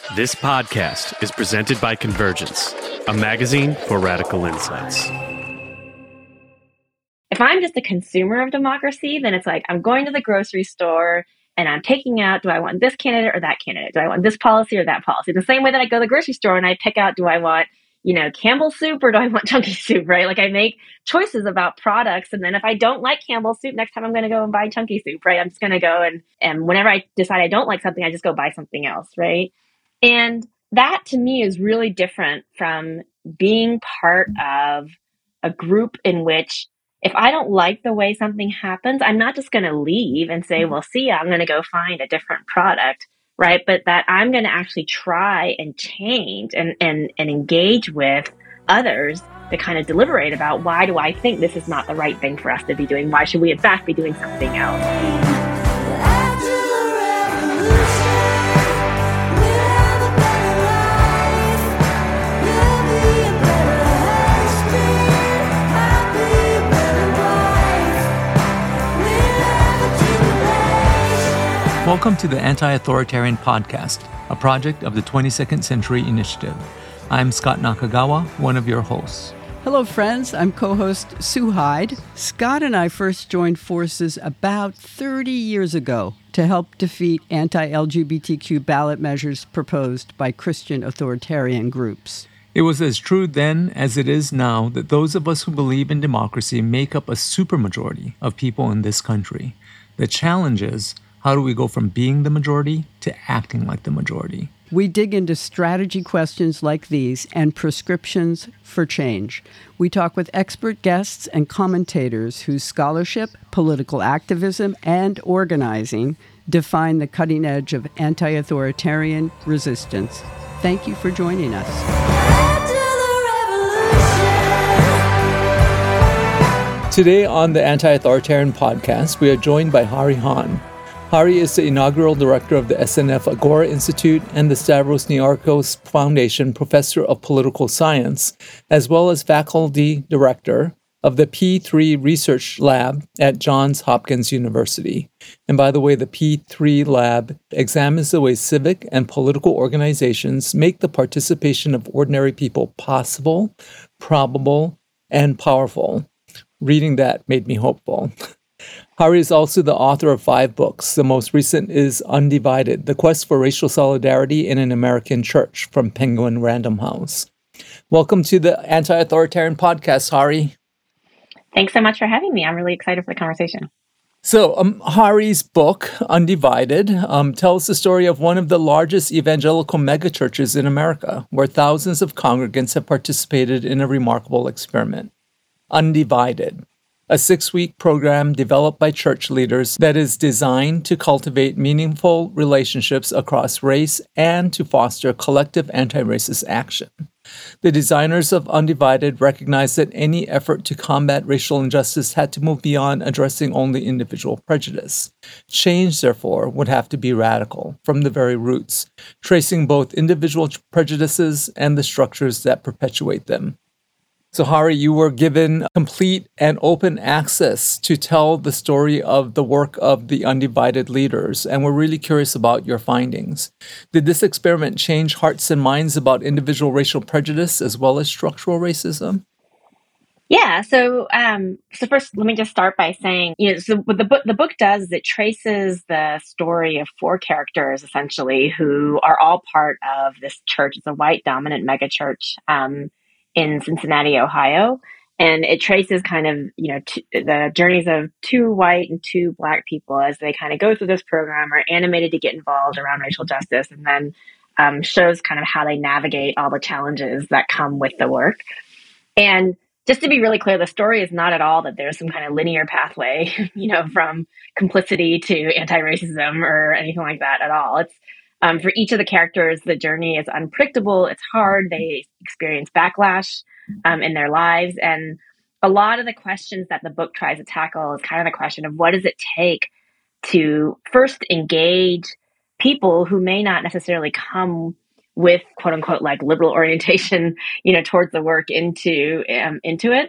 This podcast is presented by Convergence, a magazine for radical insights. If I'm just a consumer of democracy, then it's like I'm going to the grocery store and I'm picking out, do I want this candidate or that candidate? Do I want this policy or that policy? The same way that I go to the grocery store and I pick out, do I want, Campbell's soup or do I want chunky soup, right? Like I make choices about products. And then if I don't like Campbell's soup, next time I'm going to go and buy chunky soup, right? I'm just going to go and whenever I decide I don't like something, I just go buy something else, right? And that to me is really different from being part of a group in which if I don't like the way something happens, I'm not just going to leave and say, well, see ya, I'm going to go find a different product, right? But that I'm going to actually try and change and engage with others to kind of deliberate about why do I think this is not the right thing for us to be doing? Why should we in fact be doing something else? Welcome to the Anti-Authoritarian Podcast, a project of the 22nd Century Initiative. I'm Scott Nakagawa, one of your hosts. Hello, friends. I'm co-host Sue Hyde. Scott and I first joined forces about 30 years ago to help defeat anti-LGBTQ ballot measures proposed by Christian authoritarian groups. It was as true then as it is now that those of us who believe in democracy make up a supermajority of people in this country. The challenge is, how do we go from being the majority to acting like the majority? We dig into strategy questions like these and prescriptions for change. We talk with expert guests and commentators whose scholarship, political activism, and organizing define the cutting edge of anti-authoritarian resistance. Thank you for joining us. Today on the Anti-Authoritarian Podcast, we are joined by Hari Hahn. Hari is the inaugural director of the SNF Agora Institute and the Stavros Niarchos Foundation Professor of Political Science, as well as faculty director of the P3 Research Lab at Johns Hopkins University. And by the way, the P3 Lab examines the way civic and political organizations make the participation of ordinary people possible, probable, and powerful. Reading that made me hopeful. Hari is also the author of 5 books. The most recent is Undivided, The Quest for Racial Solidarity in an American Church from Penguin Random House. Welcome to the Anti-Authoritarian Podcast, Hari. Thanks so much for having me. I'm really excited for the conversation. So Hari's book, Undivided, tells the story of one of the largest evangelical megachurches in America, where thousands of congregants have participated in a remarkable experiment. Undivided, a 6-week program developed by church leaders that is designed to cultivate meaningful relationships across race and to foster collective anti-racist action. The designers of Undivided recognized that any effort to combat racial injustice had to move beyond addressing only individual prejudice. Change, therefore, would have to be radical from the very roots, tracing both individual prejudices and the structures that perpetuate them. So, Hari, you were given complete and open access to tell the story of the work of the Undivided leaders, and we're really curious about your findings. Did this experiment change hearts and minds about individual racial prejudice as well as structural racism? Yeah. So first, let me just start by saying, so what the book does is it traces the story of 4 characters, essentially, who are all part of this church. It's a white dominant megachurch in Cincinnati, Ohio. And it traces kind of, the journeys of 2 white and 2 Black people as they kind of go through this program, are animated to get involved around racial justice, and then shows kind of how they navigate all the challenges that come with the work. And just to be really clear, the story is not at all that there's some kind of linear pathway, from complicity to anti-racism or anything like that at all. It's for each of the characters, the journey is unpredictable. It's hard. They experience backlash in their lives. And a lot of the questions that the book tries to tackle is kind of the question of what does it take to first engage people who may not necessarily come with quote unquote like liberal orientation, towards the work into it.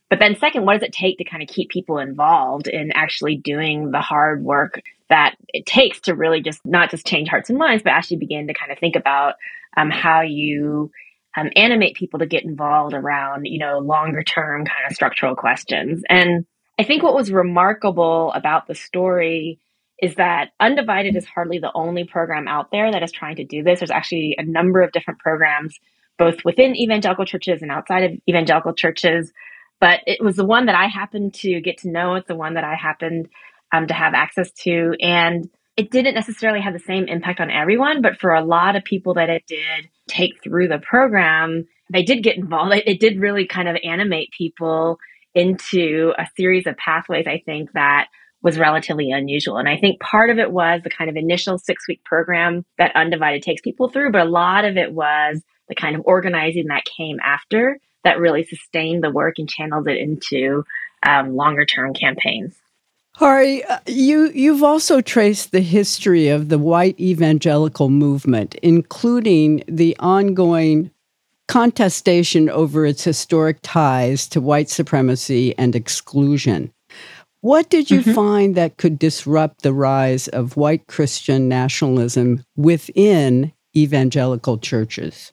But then second, what does it take to kind of keep people involved in actually doing the hard work that it takes to really just not just change hearts and minds, but actually begin to kind of think about how you animate people to get involved around, longer term kind of structural questions. And I think what was remarkable about the story is that Undivided is hardly the only program out there that is trying to do this. There's actually a number of different programs, both within evangelical churches and outside of evangelical churches. But it was the one that I happened to get to know. It's the one that I happened to have access to. And it didn't necessarily have the same impact on everyone, but for a lot of people that it did take through the program, they did get involved. It did really kind of animate people into a series of pathways, I think, that was relatively unusual. And I think part of it was the kind of initial 6-week program that Undivided takes people through, but a lot of it was the kind of organizing that came after that really sustained the work and channeled it into longer term campaigns. Hari, you've also traced the history of the white evangelical movement, including the ongoing contestation over its historic ties to white supremacy and exclusion. What did you find that could disrupt the rise of white Christian nationalism within evangelical churches?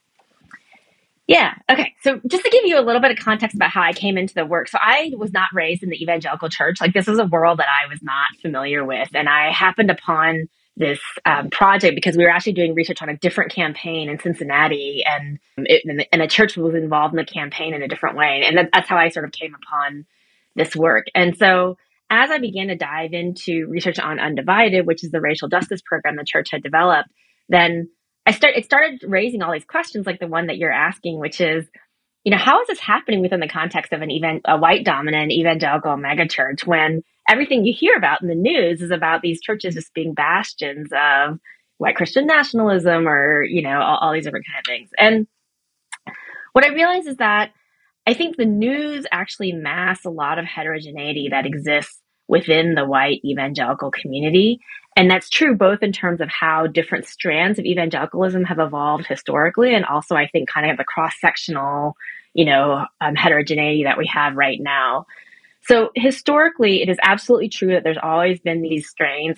Yeah. Okay. So just to give you a little bit of context about how I came into the work. So I was not raised in the evangelical church. Like, this was a world that I was not familiar with. And I happened upon this project because we were actually doing research on a different campaign in Cincinnati, and the church was involved in the campaign in a different way. And that's how I sort of came upon this work. And so as I began to dive into research on Undivided, which is the racial justice program the church had developed, then it started raising all these questions like the one that you're asking, which is, how is this happening within the context of a white dominant evangelical megachurch when everything you hear about in the news is about these churches just being bastions of white Christian nationalism or, all these different kind of things. And what I realized is that I think the news actually masks a lot of heterogeneity that exists within the white evangelical community. And that's true both in terms of how different strands of evangelicalism have evolved historically, and also I think kind of the cross-sectional, heterogeneity that we have right now. So historically, it is absolutely true that there's always been these strains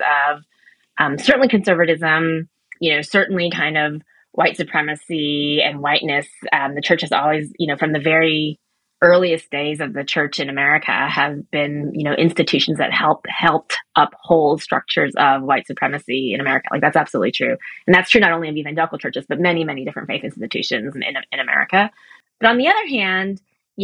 of certainly conservatism, certainly kind of white supremacy and whiteness. The church has always, from the very earliest days of the church in America, have been, institutions that helped uphold structures of white supremacy in America. Like, that's absolutely true. And that's true not only of evangelical churches, but many, many different faith institutions in America. But on the other hand,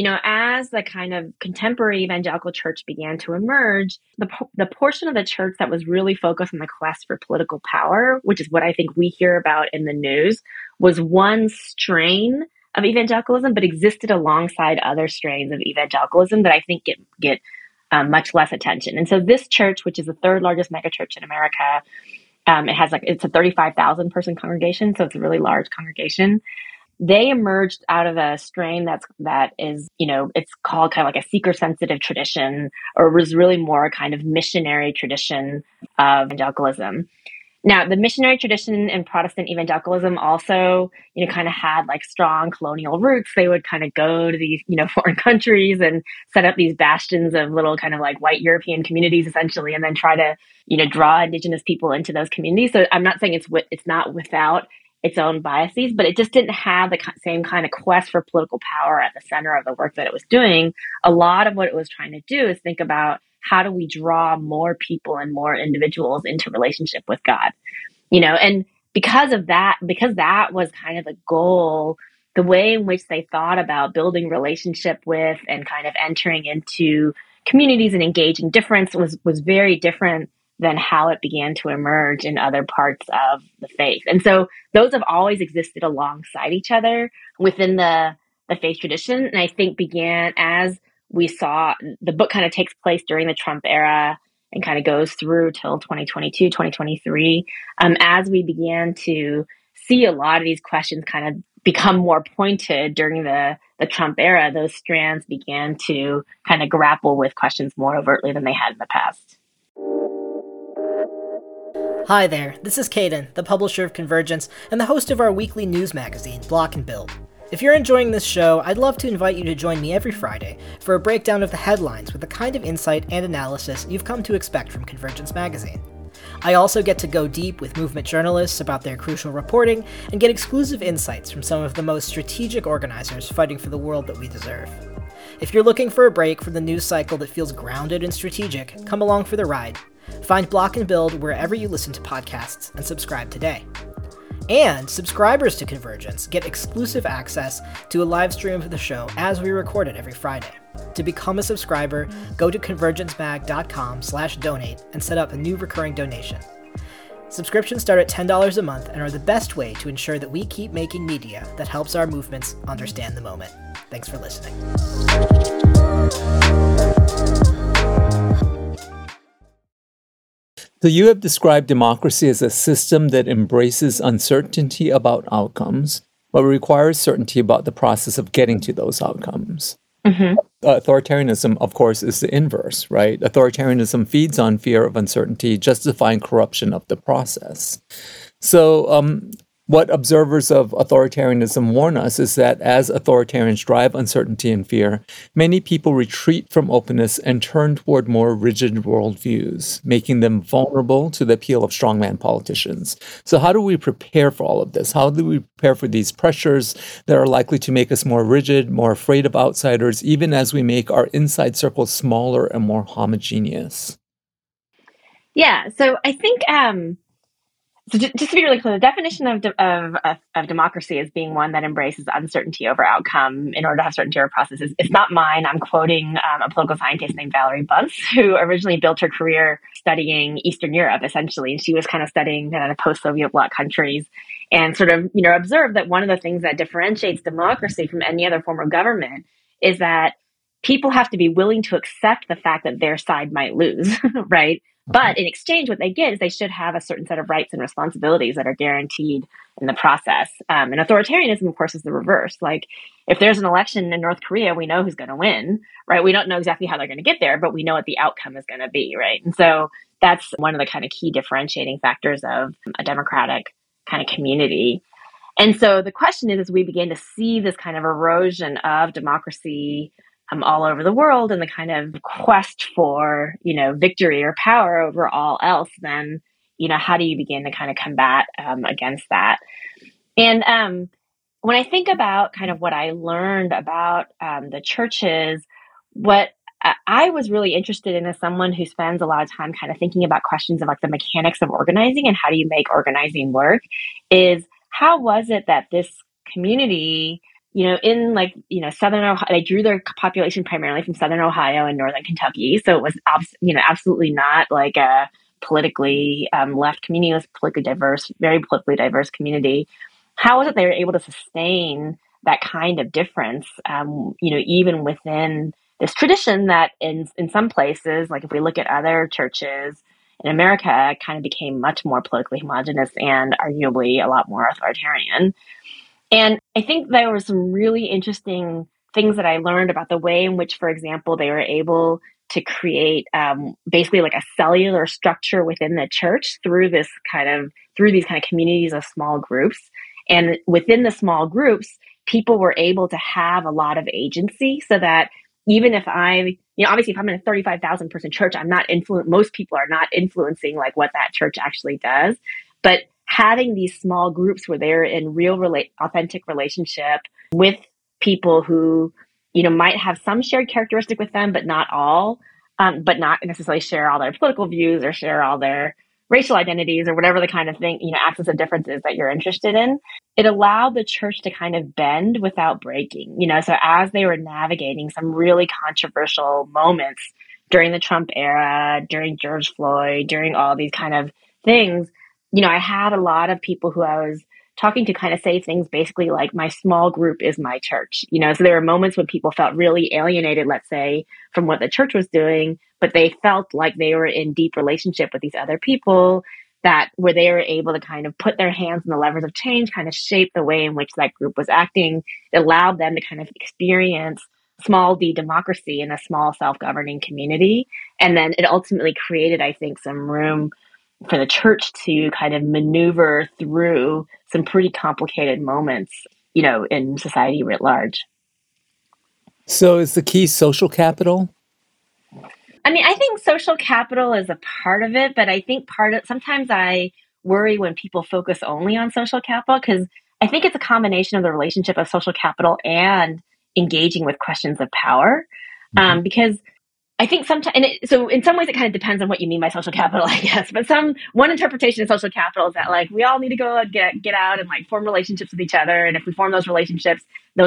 as the kind of contemporary evangelical church began to emerge, the portion of the church that was really focused on the quest for political power, which is what I think we hear about in the news, was one strain of evangelicalism, but existed alongside other strains of evangelicalism that I think get much less attention. And so this church, which is the third largest megachurch in America, it's a 35,000 person congregation, so it's a really large congregation. They emerged out of a strain that is, it's called kind of like a seeker-sensitive tradition, or was really more a kind of missionary tradition of evangelicalism. Now, the missionary tradition in Protestant evangelicalism also, kind of had like strong colonial roots. They would kind of go to these, foreign countries and set up these bastions of little kind of like white European communities, essentially, and then try to, draw indigenous people into those communities. So I'm not saying it's not without its own biases, but it just didn't have the same kind of quest for political power at the center of the work that it was doing. A lot of what it was trying to do is think about, how do we draw more people and more individuals into relationship with God? And because that was kind of the goal, the way in which they thought about building relationship with and kind of entering into communities and engaging difference was very different than how it began to emerge in other parts of the faith. And so those have always existed alongside each other within the faith tradition. And I think began as we saw, the book kind of takes place during the Trump era and kind of goes through till 2022, 2023. As we began to see a lot of these questions kind of become more pointed during the Trump era, those strands began to kind of grapple with questions more overtly than they had in the past. Hi there, this is Caden, the publisher of Convergence and the host of our weekly news magazine, Block and Build. If you're enjoying this show, I'd love to invite you to join me every Friday for a breakdown of the headlines with the kind of insight and analysis you've come to expect from Convergence Magazine. I also get to go deep with movement journalists about their crucial reporting and get exclusive insights from some of the most strategic organizers fighting for the world that we deserve. If you're looking for a break from the news cycle that feels grounded and strategic, come along for the ride. Find Block and Build wherever you listen to podcasts and subscribe today. And subscribers to Convergence get exclusive access to a live stream of the show as we record it every Friday. To become a subscriber, go to convergencemag.com/donate and set up a new recurring donation. Subscriptions start at $10 a month and are the best way to ensure that we keep making media that helps our movements understand the moment. Thanks for listening. So you have described democracy as a system that embraces uncertainty about outcomes, but requires certainty about the process of getting to those outcomes. Mm-hmm. Authoritarianism, of course, is the inverse, right? Authoritarianism feeds on fear of uncertainty, justifying corruption of the process. So what observers of authoritarianism warn us is that as authoritarians drive uncertainty and fear, many people retreat from openness and turn toward more rigid worldviews, making them vulnerable to the appeal of strongman politicians. So how do we prepare for all of this? How do we prepare for these pressures that are likely to make us more rigid, more afraid of outsiders, even as we make our inside circles smaller and more homogeneous? Yeah, so I think so just to be really clear, the definition of democracy as being one that embraces uncertainty over outcome in order to have certainty over processes, it's not mine. I'm quoting a political scientist named Valerie Bunce, who originally built her career studying Eastern Europe, essentially. And she was kind of studying the post-Soviet bloc countries and sort of, observed that one of the things that differentiates democracy from any other form of government is that people have to be willing to accept the fact that their side might lose, right? But in exchange, what they get is they should have a certain set of rights and responsibilities that are guaranteed in the process. And authoritarianism, of course, is the reverse. Like, if there's an election in North Korea, we know who's going to win, right? We don't know exactly how they're going to get there, but we know what the outcome is going to be, right? And so that's one of the kind of key differentiating factors of a democratic kind of community. And so the question is, as we begin to see this kind of erosion of democracy all over the world and the kind of quest for, victory or power over all else, then, how do you begin to kind of combat against that? And when I think about kind of what I learned about the churches, what I was really interested in as someone who spends a lot of time kind of thinking about questions of like the mechanics of organizing and how do you make organizing work, is how was it that this community, in Southern Ohio, they drew their population primarily from Southern Ohio and Northern Kentucky. So it was, absolutely not like a politically left community. It was politically diverse, very politically diverse community. How was it they were able to sustain that kind of difference, even within this tradition that in some places, like if we look at other churches in America, kind of became much more politically homogenous and arguably a lot more authoritarian. And I think there were some really interesting things that I learned about the way in which, for example, they were able to create basically like a cellular structure within the church through these kind of communities of small groups. And within the small groups, people were able to have a lot of agency so that even if obviously if I'm in a 35,000 person church, most people are not influencing like what that church actually does. But having these small groups where they're in real, authentic relationship with people who, might have some shared characteristic with them, but not all, but not necessarily share all their political views or share all their racial identities or whatever the kind of thing, axis of differences that you're interested in. It allowed the church to kind of bend without breaking, so as they were navigating some really controversial moments during the Trump era, during George Floyd, during all these kind of things, I had a lot of people who I was talking to kind of say things basically like, my small group is my church. So there were moments when people felt really alienated, let's say, from what the church was doing, but they felt like they were in deep relationship with these other people where they were able to kind of put their hands on the levers of change, kind of shape the way in which that group was acting. It allowed them to kind of experience small d democracy in a small self-governing community. And then it ultimately created, I think, some room for the church to kind of maneuver through some pretty complicated moments, in society writ large. So is the key social capital? I mean, I think social capital is a part of it, but I think sometimes I worry when people focus only on social capital, because I think it's a combination of the relationship of social capital and engaging with questions of power. Because I think sometimes, so in some ways it kind of depends on what you mean by social capital, I guess. But one interpretation of social capital is that like we all need to go and get out and like form relationships with each other, and if we form those relationships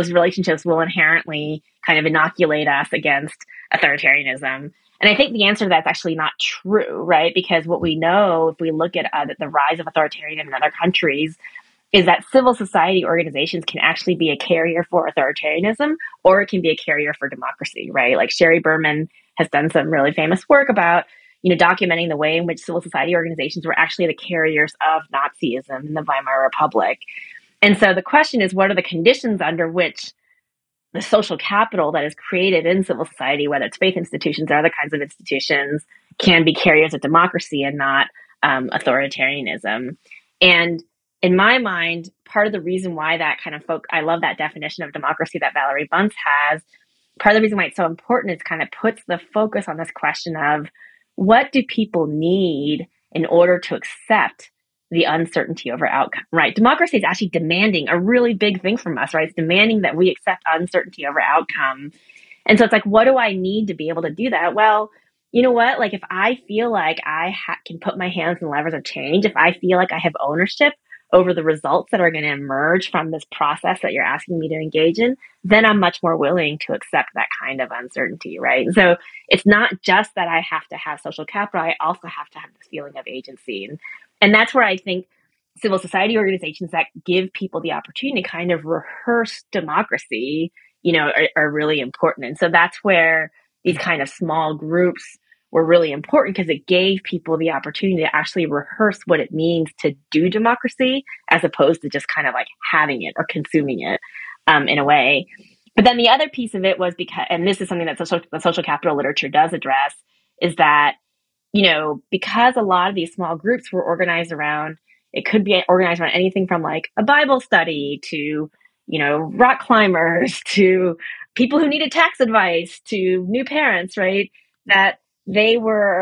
will inherently kind of inoculate us against authoritarianism. And I think the answer to that's actually not true, right? Because what we know, if we look at the rise of authoritarianism in other countries, is that civil society organizations can actually be a carrier for authoritarianism, or it can be a carrier for democracy, right? Like Sherry Berman has done some really famous work about, documenting the way in which civil society organizations were actually the carriers of Nazism in the Weimar Republic. And so the question is, what are the conditions under which the social capital that is created in civil society, whether it's faith institutions or other kinds of institutions, can be carriers of democracy and not authoritarianism? And in my mind, part of the reason why that kind of I love that definition of democracy that Valerie Bunce has. Part of the reason why it's so important is kind of puts the focus on this question of what do people need in order to accept the uncertainty over outcome, right? Democracy is actually demanding a really big thing from us, right? It's demanding that we accept uncertainty over outcome. And so it's like, what do I need to be able to do that? Well, you know what? Like if I feel like I can put my hands in levers of change, if I feel like I have ownership over the results that are going to emerge from this process that you're asking me to engage in, then I'm much more willing to accept that kind of uncertainty, right? And so it's not just that I have to have social capital, I also have to have this feeling of agency. And that's where I think civil society organizations that give people the opportunity to kind of rehearse democracy, are really important. And so that's where these kind of small groups were really important, because it gave people the opportunity to actually rehearse what it means to do democracy, as opposed to just kind of like having it or consuming it in a way. But then the other piece of it was because, and this is something that the social capital literature does address, is that, because a lot of these small groups were organized around, it could be organized around anything from like a Bible study to, rock climbers to people who needed tax advice to new parents, right? That they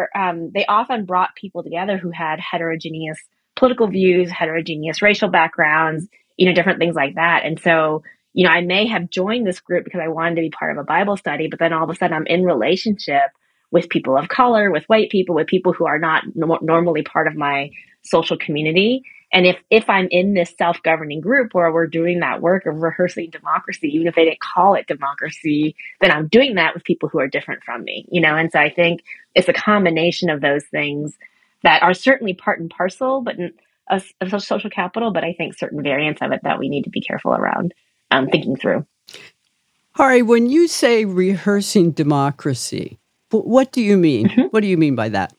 often brought people together who had heterogeneous political views, heterogeneous racial backgrounds, different things like that. And so, I may have joined this group because I wanted to be part of a Bible study, but then all of a sudden I'm in relationship with people of color, with white people, with people who are not normally part of my social community. And if I'm in this self-governing group where we're doing that work of rehearsing democracy, even if they didn't call it democracy, then I'm doing that with people who are different from me, And so I think it's a combination of those things that are certainly part and parcel, but of social capital, but I think certain variants of it that we need to be careful around thinking through. Hari, when you say rehearsing democracy, what do you mean? Mm-hmm. What do you mean by that?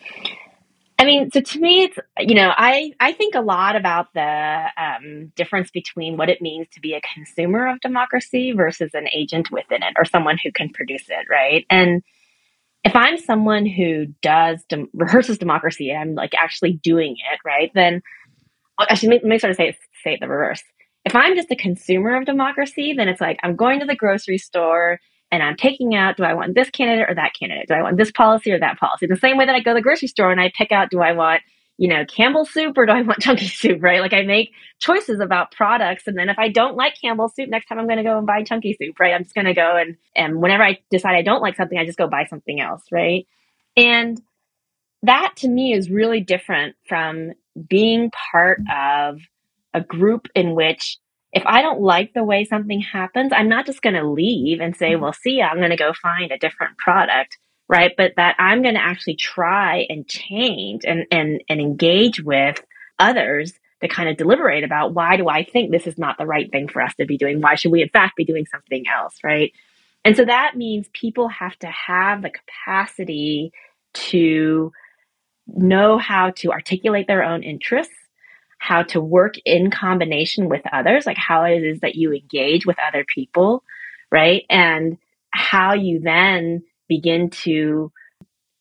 I mean, so to me, it's, I think a lot about the difference between what it means to be a consumer of democracy versus an agent within it, or someone who can produce it, right? And if I'm someone who rehearses democracy and I'm like actually doing it, right, then actually, let me sort of say it the reverse. If I'm just a consumer of democracy, then it's like I'm going to the grocery store and I'm taking out, do I want this candidate or that candidate? Do I want this policy or that policy? The same way that I go to the grocery store and I pick out, do I want, Campbell's soup or do I want chunky soup, right? Like I make choices about products. And then if I don't like Campbell's soup, next time I'm going to go and buy chunky soup, right? I'm just going to go and whenever I decide I don't like something, I just go buy something else, right? And that to me is really different from being part of a group in which if I don't like the way something happens, I'm not just going to leave and say, well, see ya, I'm going to go find a different product, right? But that I'm going to actually try and change and engage with others to kind of deliberate about, why do I think this is not the right thing for us to be doing? Why should we in fact be doing something else, right? And so that means people have to have the capacity to know how to articulate their own interests, how to work in combination with others, like how it is that you engage with other people, right? And how you then begin to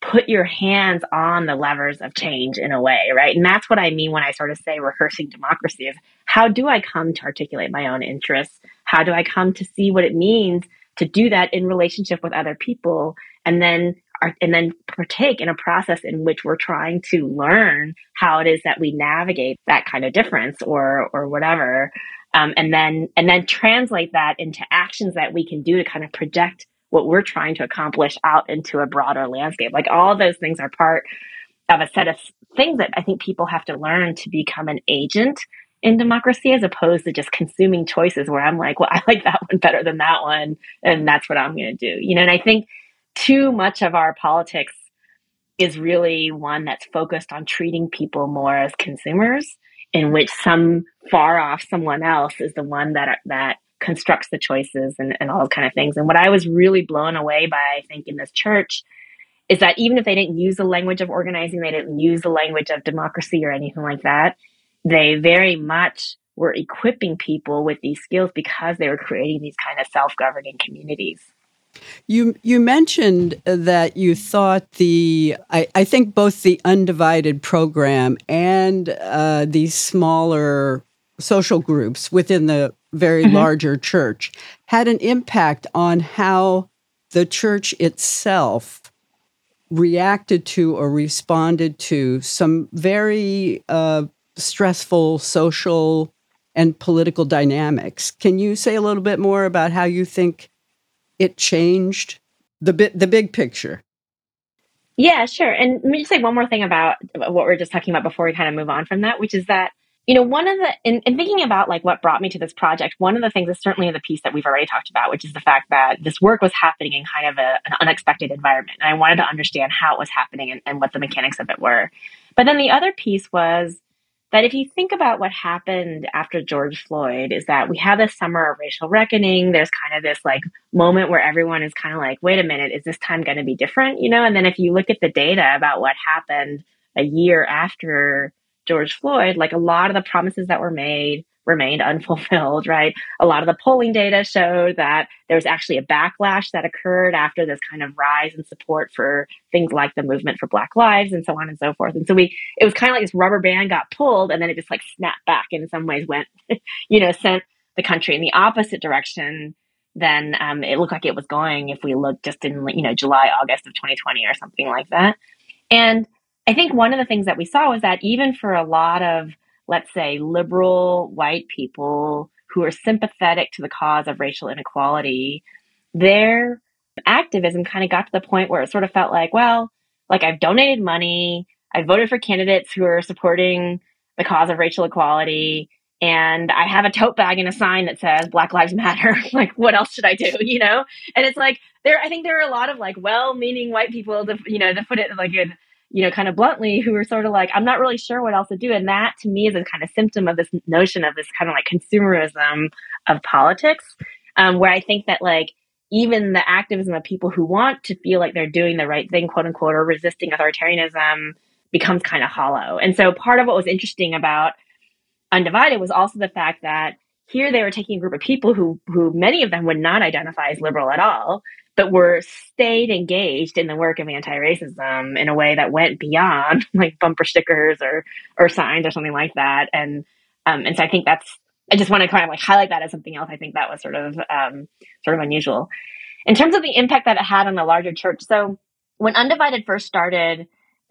put your hands on the levers of change in a way, right? And that's what I mean when I sort of say rehearsing democracy is how do I come to articulate my own interests? How do I come to see what it means to do that in relationship with other people and then partake in a process in which we're trying to learn how it is that we navigate that kind of difference or whatever, and then translate that into actions that we can do to kind of project what we're trying to accomplish out into a broader landscape. Like all of those things are part of a set of things that I think people have to learn to become an agent in democracy as opposed to just consuming choices where I'm like, well, I like that one better than that one, and that's what I'm going to do. And I think too much of our politics is really one that's focused on treating people more as consumers, in which some far off someone else is the one that constructs the choices and all those kind of things. And what I was really blown away by, I think, in this church is that even if they didn't use the language of organizing, they didn't use the language of democracy or anything like that, they very much were equipping people with these skills because they were creating these kind of self-governing communities. You mentioned that you thought I think both the Undivided program and these smaller social groups within the very larger church had an impact on how the church itself reacted to or responded to some very stressful social and political dynamics. Can you say a little bit more about how you think it changed the big picture? Yeah, sure. And let me just say one more thing about what we were just talking about before we kind of move on from that, which is that, one of the, in thinking about like what brought me to this project, one of the things is certainly the piece that we've already talked about, which is the fact that this work was happening in kind of an unexpected environment. And I wanted to understand how it was happening and what the mechanics of it were. But then the other piece was that if you think about what happened after George Floyd, is that we have this summer of racial reckoning. There's kind of this like moment where everyone is kind of like, wait a minute, is this time going to be different? And then if you look at the data about what happened a year after George Floyd, like a lot of the promises that were made remained unfulfilled, right? A lot of the polling data showed that there was actually a backlash that occurred after this kind of rise in support for things like the movement for Black Lives and so on and so forth. And so it was kind of like this rubber band got pulled and then it just like snapped back and in some ways went, sent the country in the opposite direction than it looked like it was going if we looked just in, July, August of 2020 or something like that. And I think one of the things that we saw was that even for a lot of, let's say, liberal white people who are sympathetic to the cause of racial inequality, their activism kind of got to the point where it sort of felt like, well, like I've donated money, I voted for candidates who are supporting the cause of racial equality, and I have a tote bag and a sign that says Black Lives Matter. Like, what else should I do? And it's like I think there are a lot of like well-meaning white people, to put it like kind of bluntly, who are sort of like, I'm not really sure what else to do. And that to me is a kind of symptom of this notion of this kind of like consumerism of politics, where I think that like even the activism of people who want to feel like they're doing the right thing, quote unquote, or resisting authoritarianism becomes kind of hollow. And so part of what was interesting about Undivided was also the fact that here they were taking a group of people who many of them would not identify as liberal at all, but stayed engaged in the work of anti-racism in a way that went beyond like bumper stickers or signs or something like that. And so I think I just want to kind of like highlight that as something else. I think that was sort of unusual. In terms of the impact that it had on the larger church. So when Undivided first started,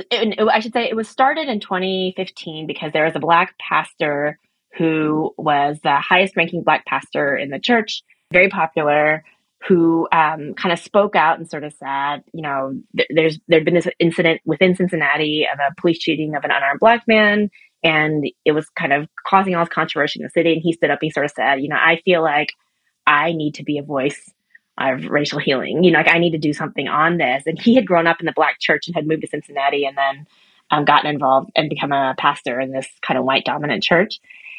I should say it was started in 2015 because there was a Black pastor who was the highest ranking Black pastor in the church, very popular, who kind of spoke out and sort of said, there'd been this incident within Cincinnati of a police shooting of an unarmed Black man, and it was kind of causing all this controversy in the city. And he stood up, he sort of said, I feel like I need to be a voice of racial healing. Like I need to do something on this. And he had grown up in the Black church and had moved to Cincinnati and then gotten involved and become a pastor in this kind of white dominant church.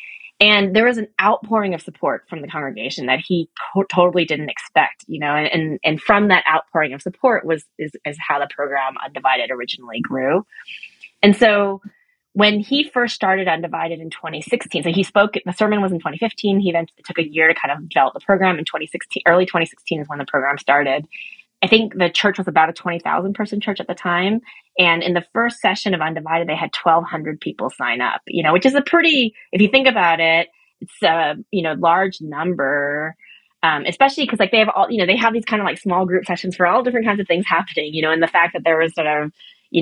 And there was an outpouring of support from the congregation that he totally didn't expect, and from that outpouring of support is how the program Undivided originally grew. And so when he first started Undivided in 2016, so the sermon was in 2015. He then took a year to kind of develop the program in 2016. Early 2016 is when the program started. I think the church was about a 20,000 person church at the time. And in the first session of Undivided, they had 1,200 people sign up, which is a pretty, if you think about it, it's a, large number. Especially because they have all, they have these kind of small group sessions for all different kinds of things happening, and the fact that there was sort of,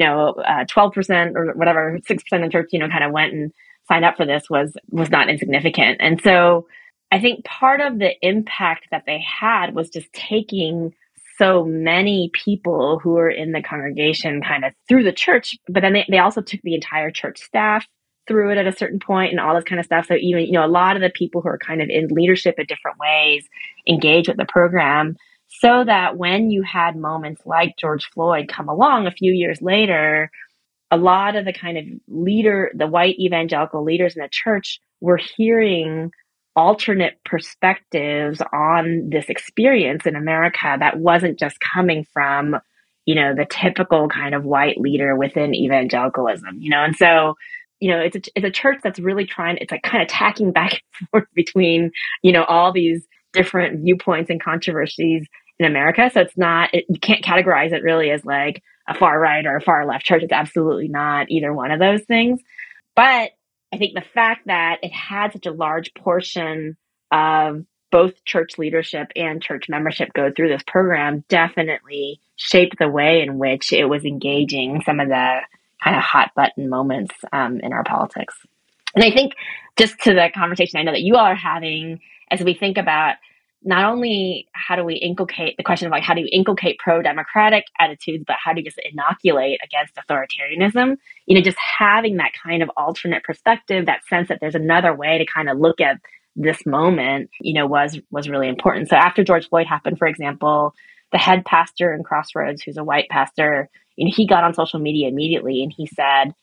12% or whatever, 6% of the church, kind of went and signed up for this was not insignificant. And so I think part of the impact that they had was just taking so many people who were in the congregation kind of through the church, but then they also took the entire church staff through it at a certain point and all this kind of stuff. So even, a lot of the people who are kind of in leadership in different ways engage with the program, so that when you had moments like George Floyd come along a few years later, a lot of the kind of the white evangelical leaders in the church were hearing alternate perspectives on this experience in America that wasn't just coming from, the typical kind of white leader within evangelicalism, and so, it's a church that's really it's kind of tacking back and forth between, all these different viewpoints and controversies in America. So it's not, you can't categorize it really as like a far right or a far left church. It's absolutely not either one of those things. But I think the fact that it had such a large portion of both church leadership and church membership go through this program definitely shaped the way in which it was engaging some of the kind of hot button moments in our politics. And I think just to the conversation I know that you all are having as we think about not only how do we inculcate the question of how do you inculcate pro-democratic attitudes, but how do you just inoculate against authoritarianism, just having that kind of alternate perspective, that sense that there's another way to kind of look at this moment, was really important. So after George Floyd happened, for example, the head pastor in Crossroads, who's a white pastor, he got on social media immediately and he said,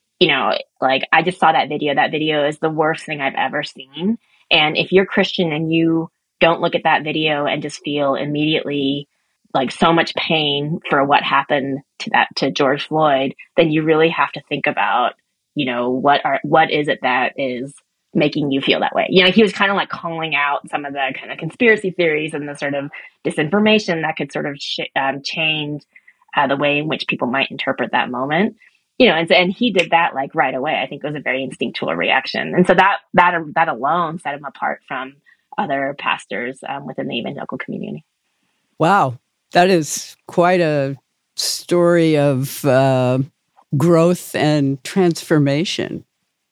I just saw that video. That video is the worst thing I've ever seen. And if you're Christian and you don't look at that video and just feel immediately so much pain for what happened to George Floyd, then you really have to think about, what is it that is making you feel that way? He was kind of calling out some of the kind of conspiracy theories and the sort of disinformation that could sort of change the way in which people might interpret that moment. And he did that right away. I think it was a very instinctual reaction. And so that alone set him apart from other pastors within the evangelical community. Wow. That is quite a story of growth and transformation.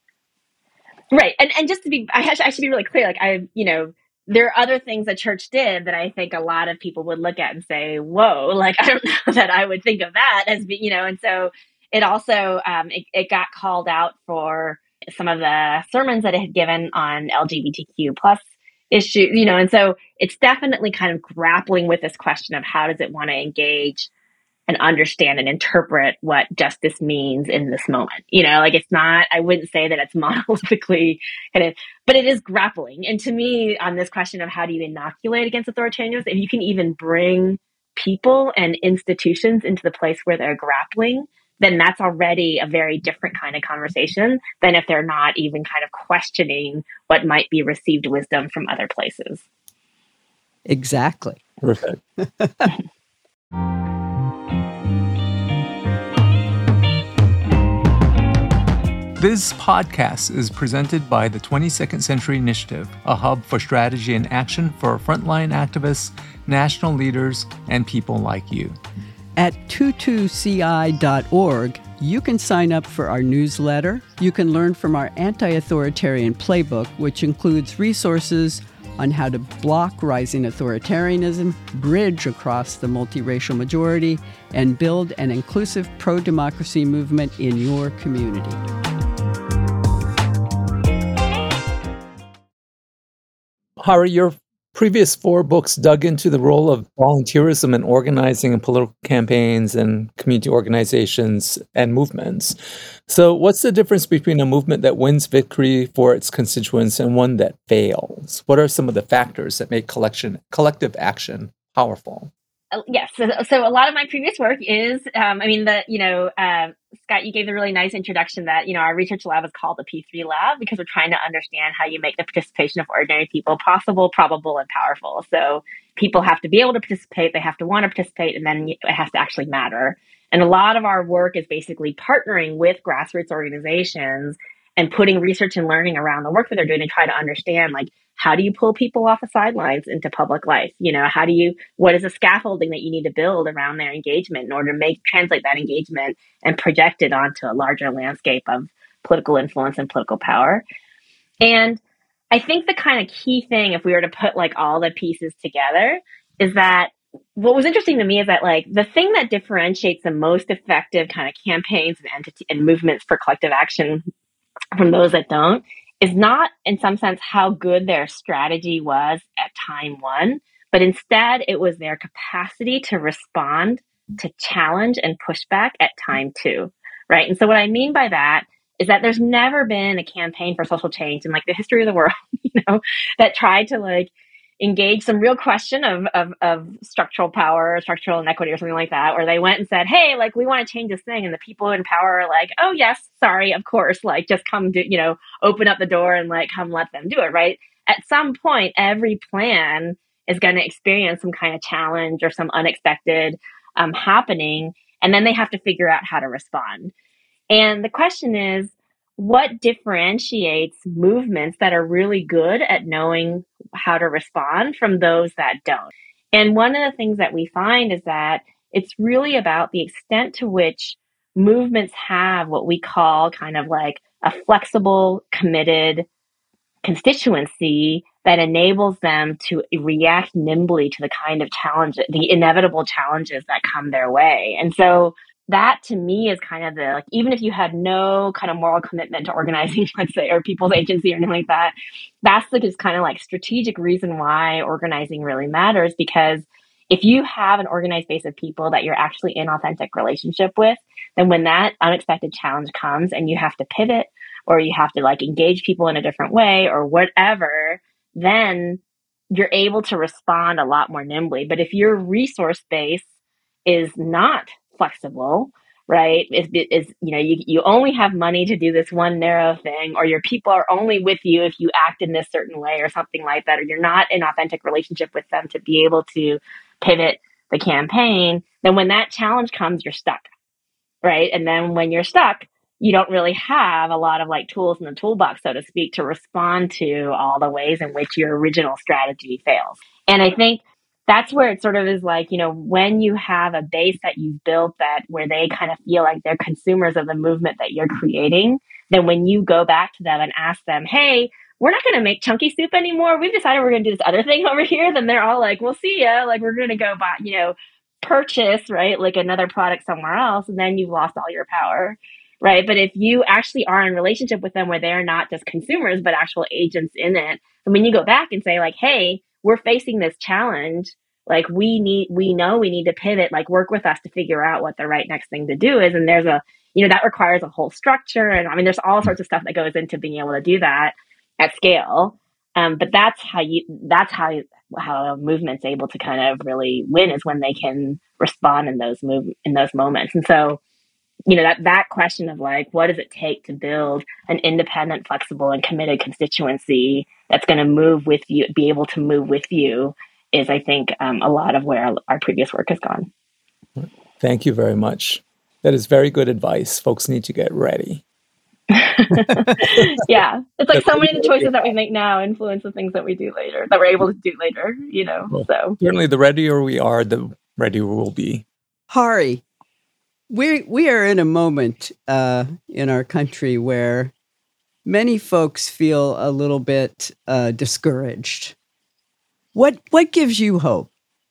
Right. And just to be, I should be really clear. There are other things the church did that I think a lot of people would look at and say, whoa, I don't know that I would think of that as being, and so it also, it got called out for some of the sermons that it had given on LGBTQ plus issue, and so it's definitely kind of grappling with this question of how does it want to engage and understand and interpret what justice means in this moment. It's not, I wouldn't say that it's monolithically kind of, but it is grappling. And to me, on this question of how do you inoculate against authoritarianism, if you can even bring people and institutions into the place where they're grappling, then that's already a very different kind of conversation than if they're not even kind of questioning what might be received wisdom from other places. Exactly. Perfect. This podcast is presented by the 22nd Century Initiative, a hub for strategy and action for frontline activists, national leaders, and people like you. At 22ci.org, you can sign up for our newsletter. You can learn from our anti-authoritarian playbook, which includes resources on how to block rising authoritarianism, bridge across the multiracial majority, and build an inclusive pro-democracy movement in your community. Hari, your previous 4 books dug into the role of volunteerism and organizing in political campaigns and community organizations and movements. So what's the difference between a movement that wins victory for its constituents and one that fails? What are some of the factors that make collective action powerful? Yes. So a lot of my previous work is, Scott, you gave a really nice introduction that, our research lab is called the P3 lab because we're trying to understand how you make the participation of ordinary people possible, probable, and powerful. So people have to be able to participate, they have to want to participate, and then it has to actually matter. And a lot of our work is basically partnering with grassroots organizations and putting research and learning around the work that they're doing to try to understand, like, how do you pull people off the sidelines into public life? What is the scaffolding that you need to build around their engagement in order to translate that engagement and project it onto a larger landscape of political influence and political power? And I think the kind of key thing, if we were to put like all the pieces together, is that what was interesting to me is that like the thing that differentiates the most effective kind of campaigns and movements for collective action from those that don't is not in some sense how good their strategy was at time one, but instead it was their capacity to respond to challenge and pushback at time two, right? And so what I mean by that is that there's never been a campaign for social change in like the history of the world, that tried to like engage some real question of structural power, structural inequity or something like that, where they went and said, hey, like, we want to change this thing. And the people in power are like, oh, yes, sorry, of course, like, just come do, open up the door and like, come let them do it, right? At some point, every plan is going to experience some kind of challenge or some unexpected happening. And then they have to figure out how to respond. And the question is, what differentiates movements that are really good at knowing how to respond from those that don't? And one of the things that we find is that it's really about the extent to which movements have what we call kind of like a flexible, committed constituency that enables them to react nimbly to the kind of challenge, the inevitable challenges that come their way. And so that to me is kind of the, like, even if you had no kind of moral commitment to organizing, let's say, or people's agency or anything like that, that's the just kind of like strategic reason why organizing really matters. Because if you have an organized base of people that you're actually in authentic relationship with, then when that unexpected challenge comes and you have to pivot or you have to like engage people in a different way or whatever, then you're able to respond a lot more nimbly. But if your resource base is not flexible, right? You only have money to do this one narrow thing, or your people are only with you if you act in this certain way or something like that, or you're not in authentic relationship with them to be able to pivot the campaign, then when that challenge comes, you're stuck, right? And then when you're stuck, you don't really have a lot of like tools in the toolbox, so to speak, to respond to all the ways in which your original strategy fails. And I think that's where it sort of is like, when you have a base that you've built that where they kind of feel like they're consumers of the movement that you're creating, then when you go back to them and ask them, hey, we're not going to make chunky soup anymore. We've decided we're going to do this other thing over here. Then they're all like, we'll see ya. Like, we're going to go buy, purchase, right? Like another product somewhere else. And then you've lost all your power, right? But if you actually are in relationship with them where they're not just consumers, but actual agents in it, and when you go back and say like, hey, we're facing this challenge, like we know we need to pivot, like work with us to figure out what the right next thing to do is. And there's that requires a whole structure. And I mean, there's all sorts of stuff that goes into being able to do that at scale. But that's how a movement's able to kind of really win, is when they can respond in those moments. And so, that question of like, what does it take to build an independent, flexible, and committed constituency that's going to move with you, be able to move with you, is, I think, a lot of where our previous work has gone. Thank you very much. That is very good advice. Folks need to get ready. Yeah. It's like so many of the choices that we make now influence the things that we do later, that we're able to do later, Well, so. Certainly the readier we are, the readier we'll be. Hari, we are in a moment in our country where many folks feel a little bit discouraged. What gives you hope?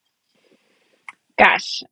Gosh.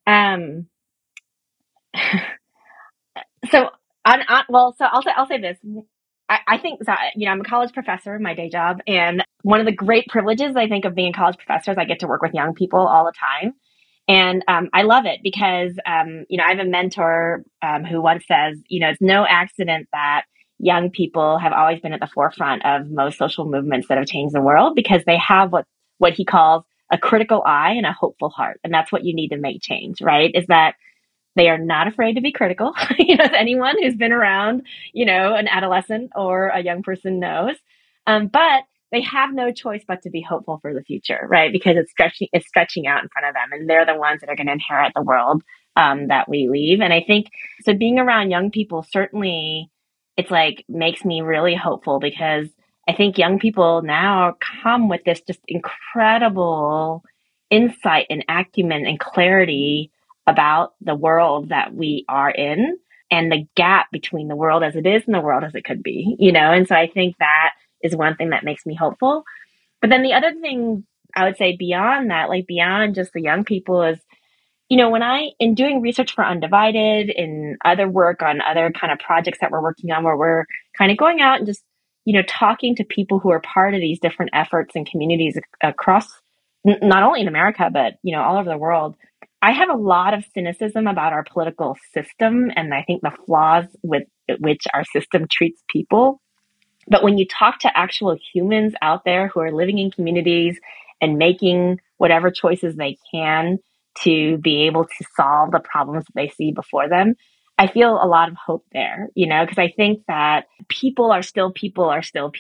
So I'll say this. I think so, I'm a college professor in my day job, and one of the great privileges I think of being a college professor is I get to work with young people all the time. And I love it because, I have a mentor who once says, it's no accident that young people have always been at the forefront of most social movements that have changed the world, because they have what he calls a critical eye and a hopeful heart. And that's what you need to make change, right? Is that They are not afraid to be critical, as anyone who's been around, an adolescent or a young person knows. But they have no choice but to be hopeful for the future, right? Because it's stretching out in front of them, and they're the ones that are going to inherit the world that we leave. And I think so. Being around young people certainly, it's like makes me really hopeful, because I think young people now come with this just incredible insight and acumen and clarity about the world that we are in and the gap between the world as it is and the world as it could be, And so I think that is one thing that makes me hopeful. But then the other thing I would say beyond that, like beyond just the young people, is, when in doing research for Undivided and other work on other kind of projects that we're working on, where we're kind of going out and just, talking to people who are part of these different efforts and communities across, not only in America, but, all over the world, I have a lot of cynicism about our political system, and I think the flaws with which our system treats people. But when you talk to actual humans out there who are living in communities and making whatever choices they can to be able to solve the problems that they see before them, I feel a lot of hope there, because I think that people are still people,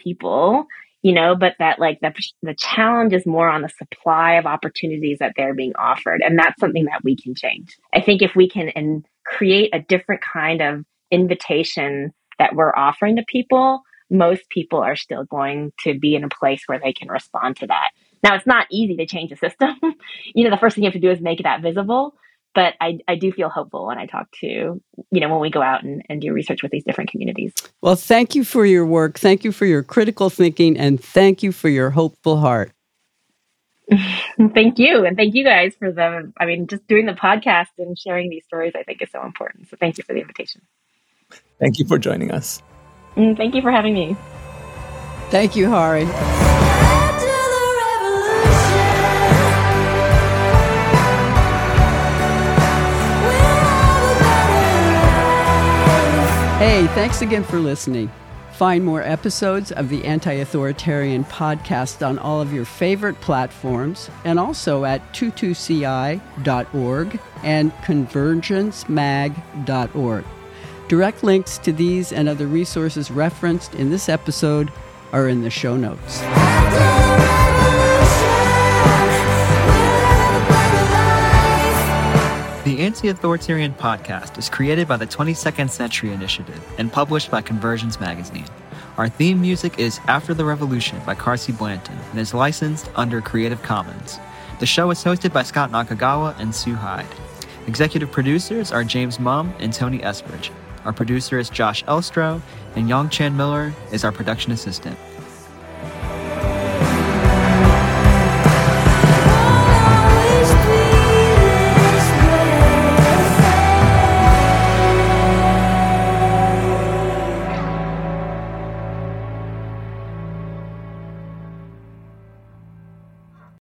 but that like the challenge is more on the supply of opportunities that they're being offered. And that's something that we can change. I think if we can create a different kind of invitation that we're offering to people, most people are still going to be in a place where they can respond to that. Now, it's not easy to change a system. The first thing you have to do is make that visible. But I do feel hopeful when I talk to, when we go out and do research with these different communities. Well, thank you for your work. Thank you for your critical thinking. And thank you for your hopeful heart. Thank you. And thank you guys for just doing the podcast and sharing these stories, I think is so important. So thank you for the invitation. Thank you for joining us. Thank you for having me. Thank you, Hari. Hey, thanks again for listening. Find more episodes of the Anti-Authoritarian Podcast on all of your favorite platforms, and also at 22ci.org and convergencemag.org. Direct links to these and other resources referenced in this episode are in the show notes. The Anti-Authoritarian Podcast is created by the 22nd Century Initiative and published by Convergence Magazine. Our theme music is After the Revolution by Carsey Blanton and is licensed under Creative Commons. The show is hosted by Scott Nakagawa and Sue Hyde. Executive producers are James Mumm and Tony Esperidge. Our producer is Josh Elstro, and Young Chan Miller is our production assistant.